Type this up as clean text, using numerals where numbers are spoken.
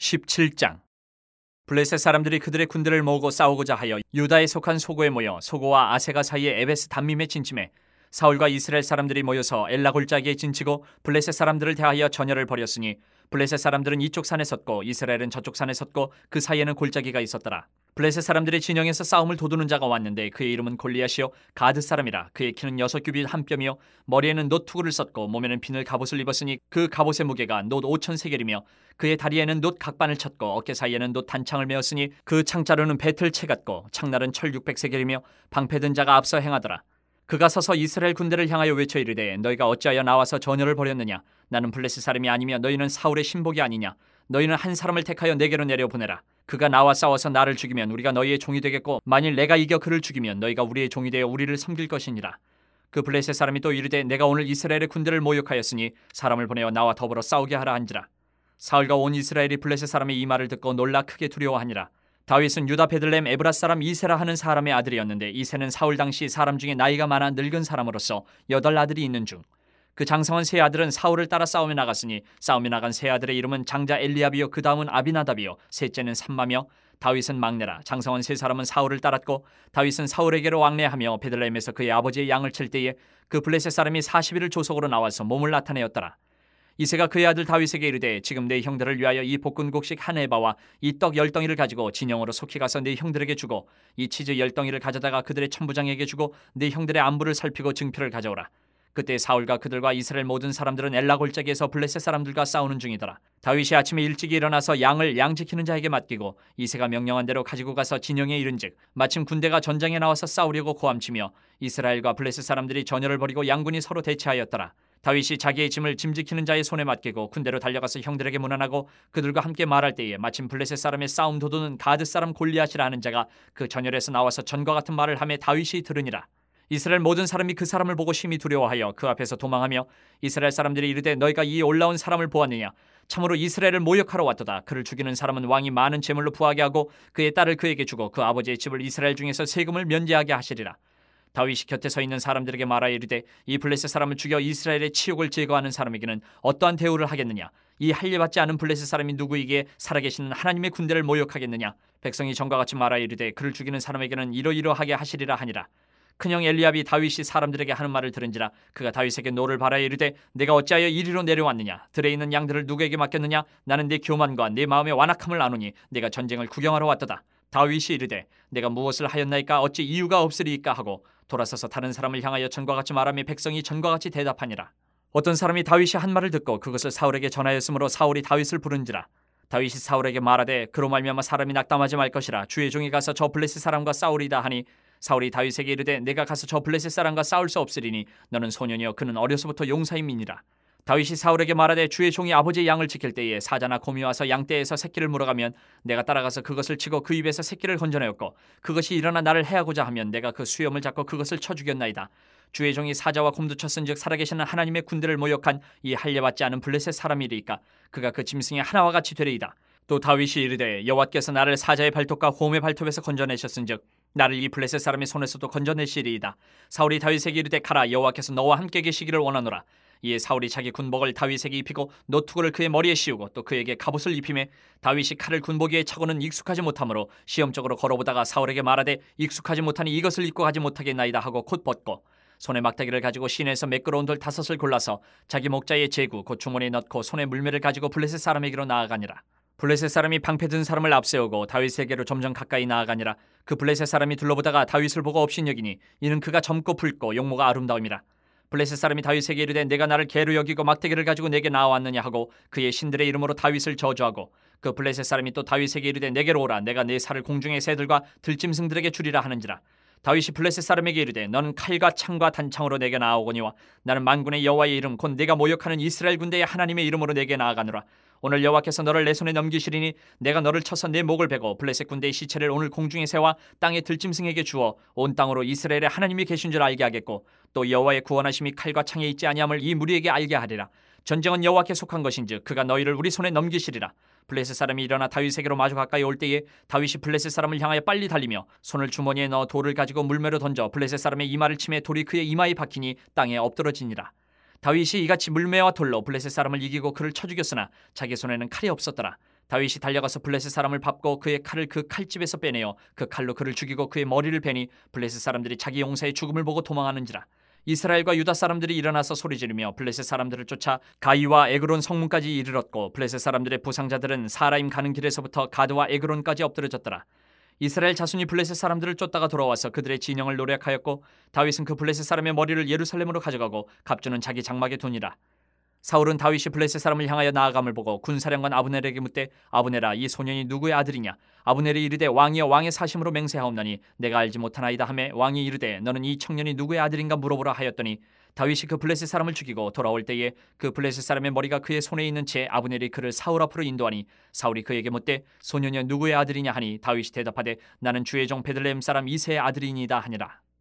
17장. 블레셋 사람들이 그들의 군대를 모으고 싸우고자 하여 유다에 속한 소고에 모여 소고와 아세가 사이의 에베스 담밈에 진침해 사울과 이스라엘 사람들이 모여서 엘라 골짜기에 진치고 블레셋 사람들을 대하여 전열을 벌였으니 블레셋 사람들은 이쪽 산에 섰고 이스라엘은 저쪽 산에 섰고 그 사이에는 골짜기가 있었더라. 블레셋 사람들의 진영에서 싸움을 도두는 자가 왔는데 그의 이름은 골리앗이요 가드 사람이라. 그의 키는 6규빗 한 뼘이요 머리에는 놋 투구를 썼고 몸에는 비늘 갑옷을 입었으니 그 갑옷의 무게가 놋 5천 세겔이며 그의 다리에는 놋 각반을 쳤고 어깨 사이에는 놋 단창을 메었으니 그 창자루는 배틀채 같고 창날은 철 600세겔이며 방패든 자가 앞서 행하더라. 그가 서서 이스라엘 군대를 향하여 외쳐 이르되 너희가 어찌하여 나와서 전열을 벌였느냐. 나는 블레셋 사람이 아니며 너희는 사울의 신복이 아니냐. 너희는 한 사람을 택하여 내게로 내려보내라. 그가 나와 싸워서 나를 죽이면 우리가 너희의 종이 되겠고 만일 내가 이겨 그를 죽이면 너희가 우리의 종이 되어 우리를 섬길 것이니라. 그 블레셋 사람이 또 이르되 내가 오늘 이스라엘의 군대를 모욕하였으니 사람을 보내어 나와 더불어 싸우게 하라 한지라. 사울과 온 이스라엘이 블레셋 사람의 이 말을 듣고 놀라 크게 두려워하니라. 다윗은 유다 베들레헴 에브라 사람 이세라 하는 사람의 아들이었는데 이세는 사울 당시 사람 중에 나이가 많아 늙은 사람으로서 8 아들이 있는 중 그 장성한 세 아들은 사울을 따라 싸움에 나갔으니 싸움에 나간 세 아들의 이름은 장자 엘리압이요 그 다음은 아비나답이요 셋째는 삼마며 다윗은 막내라. 장성한 세 사람은 사울을 따랐고 다윗은 사울에게로 왕래하며 베들레헴에서 그의 아버지의 양을 칠 때에 그 블레셋 사람이 40일을 조속으로 나와서 몸을 나타내었더라. 이새가 그의 아들 다윗에게 이르되 지금 내 형들을 위하여 이 볶은곡식 한 에바와 이 떡 10덩이를 가지고 진영으로 속히 가서 내 형들에게 주고 이 치즈 10덩이를 가져다가 그들의 천부장에게 주고 내 형들의 안부를 살피고 증표를 가져오라. 그때 사울과 그들과 이스라엘 모든 사람들은 엘라 골짜기에서 블레셋 사람들과 싸우는 중이더라. 다윗이 아침에 일찍이 일어나서 양을 양 지키는 자에게 맡기고 이새가 명령한 대로 가지고 가서 진영에 이른즉 마침 군대가 전장에 나와서 싸우려고 고함치며 이스라엘과 블레셋 사람들이 전열을 벌이고 양군이 서로 대치하였더라. 다윗이 자기의 짐을 짐 지키는 자의 손에 맡기고 군대로 달려가서 형들에게 문안하고 그들과 함께 말할 때에 마침 블레셋 사람의 싸움 도두는 가드 사람 골리앗이라 하는 자가 그 전열에서 나와서 전과 같은 말을 하며 다윗이 들으니라. 이스라엘 모든 사람이 그 사람을 보고 심히 두려워하여 그 앞에서 도망하며 이스라엘 사람들이 이르되 너희가 이 올라온 사람을 보았느냐. 참으로 이스라엘을 모욕하러 왔도다. 그를 죽이는 사람은 왕이 많은 재물로 부하게 하고 그의 딸을 그에게 주고 그 아버지의 집을 이스라엘 중에서 세금을 면제하게 하시리라. 다윗이 곁에 서 있는 사람들에게 말하여 이르되 이 블레셋 사람을 죽여 이스라엘의 치욕을 제거하는 사람에게는 어떠한 대우를 하겠느냐. 이 할례받지 않은 블레셋 사람이 누구이기에 살아계시는 하나님의 군대를 모욕하겠느냐. 백성이 전과 같이 말하여 이르되 그를 죽이는 사람에게는 이러이러하게 하시리라 하니라. 큰형 엘리압이 다윗이 사람들에게 하는 말을 들은지라 그가 다윗에게 노를 바라여 이르되 내가 어찌하여 이리로 내려왔느냐. 들에 있는 양들을 누구에게 맡겼느냐. 나는 내 교만과 내 마음의 완악함을 아노니 내가 전쟁을 구경하러 왔도다. 다윗이 이르되 내가 무엇을 하였나이까 어찌 이유가 없으리이까 하고 돌아서서 다른 사람을 향하여 전과 같이 말하며 백성이 전과 같이 대답하니라. 어떤 사람이 다윗이 한 말을 듣고 그것을 사울에게 전하였으므로 사울이 다윗을 부른지라. 다윗이 사울에게 말하되 그로 말미암아 사람이 낙담하지 말 것이라. 주의 종이 가서 저 블레셋 사람과 싸우리다 하니 사울이 다윗에게 이르되 내가 가서 저 블레셋 사람과 싸울 수 없으리니 너는 소년이여 그는 어려서부터 용사임이니라. 다윗이 사울에게 말하되 주의 종이 아버지의 양을 지킬 때에 사자나 곰이 와서 양떼에서 새끼를 물어가면 내가 따라가서 그것을 치고 그 입에서 새끼를 건져내었고 그것이 일어나 나를 해하고자 하면 내가 그 수염을 잡고 그것을 쳐 죽였나이다. 주의 종이 사자와 곰도 쳤은즉 살아계시는 하나님의 군대를 모욕한 이 할례받지 않은 블레셋 사람이리이까 그가 그 짐승의 하나와 같이 되리이다. 또 다윗이 이르되 여호와께서 나를 사자의 발톱과 곰의 발톱에서 건져내셨은즉 나를 이 블레셋 사람의 손에서도 건져내시리이다. 사울이 다윗에게 이르되 가라. 여호와께서 너와 함께 계시기를 원하노라. 이에 사울이 자기 군복을 다윗에게 입히고 노투구를 그의 머리에 씌우고 또 그에게 갑옷을 입히매 다윗이 칼을 군복이에 차고는 익숙하지 못하므로 시험적으로 걸어보다가 사울에게 말하되 익숙하지 못하니 이것을 입고 가지 못하겠나이다 하고 곧 벗고 손에 막대기를 가지고 시내에서 매끄러운 돌 5을 골라서 자기 목자의 제구 곧 주머니에 넣고 손에 물매를 가지고 블레셋 사람에게로 나아가니라. 블레셋 사람이 방패 든 사람을 앞세우고 다윗에게로 점점 가까이 나아가니라. 그 블레셋 사람이 둘러보다가 다윗을 보고 업신여기니 이는 그가 젊고 붉고 용모가 아름다움이라. 블레셋 사람이 다윗에게 이르되 내가 나를 개로 여기고 막대기를 가지고 내게 나와왔느냐 하고 그의 신들의 이름으로 다윗을 저주하고 그 블레셋 사람이 또 다윗에게 이르되 내게로 오라. 내가 내 살을 공중의 새들과 들짐승들에게 주리라 하는지라. 다윗이 블레셋 사람에게 이르되 너는 칼과 창과 단창으로 내게 나아오거니와 나는 만군의 여호와의 이름 곧 내가 모욕하는 이스라엘 군대의 하나님의 이름으로 내게 나아가노라. 오늘 여호와께서 너를 내 손에 넘기시리니 내가 너를 쳐서 내 목을 베고 블레셋 군대의 시체를 오늘 공중의 새와 땅의 들짐승에게 주어 온 땅으로 이스라엘의 하나님이 계신 줄 알게 하겠고 또 여호와의 구원하심이 칼과 창에 있지 아니함을 이 무리에게 알게 하리라. 전쟁은 여호와께 속한 것인즉 그가 너희를 우리 손에 넘기시리라. 블레셋 사람이 일어나 다윗에게로 마주 가까이 올 때에 다윗이 블레셋 사람을 향하여 빨리 달리며 손을 주머니에 넣어 돌을 가지고 물매로 던져 블레셋 사람의 이마를 치매 돌이 그의 이마에 박히니 땅에 엎드러지니라. 다윗이 이같이 물매와 돌로 블레셋 사람을 이기고 그를 쳐 죽였으나 자기 손에는 칼이 없었더라. 다윗이 달려가서 블레셋 사람을 밟고 그의 칼을 그 칼집에서 빼내어 그 칼로 그를 죽이고 그의 머리를 베니 블레셋 사람들이 자기 용사의 죽음을 보고 도망하는지라. 이스라엘과 유다 사람들이 일어나서 소리지르며 블레셋 사람들을 쫓아 가이와 에그론 성문까지 이르렀고 블레셋 사람들의 부상자들은 사라임 가는 길에서부터 가드와 에그론까지 엎드러졌더라. 이스라엘 자손이 블레셋 사람들을 쫓다가 돌아와서 그들의 진영을 노략하였고 다윗은 그 블레셋 사람의 머리를 예루살렘으로 가져가고 갑주는 자기 장막에 두니라. 사울은 다윗이 블레셋 사람을 향하여 나아감을 보고 군사령관 아브넬에게 묻되 아브넬아 이 소년이 누구의 아들이냐? 아브넬이 이르되 왕이여 왕의 사심으로 맹세하옵나니 내가 알지 못하나이다 하매 왕이 이르되 너는 이 청년이 누구의 아들인가 물어보라 하였더니 다윗이 그 블레셋 사람을 죽이고 돌아올 때에 그 블레셋 사람의 머리가 그의 손에 있는 채 아브넬이 그를 사울 앞으로 인도하니 사울이 그에게 묻되 소년이 누구의 아들이냐 하니 다윗이 대답하되 나는 주의 종 베들레헴 사람 이새의 아들이니이다 하니라.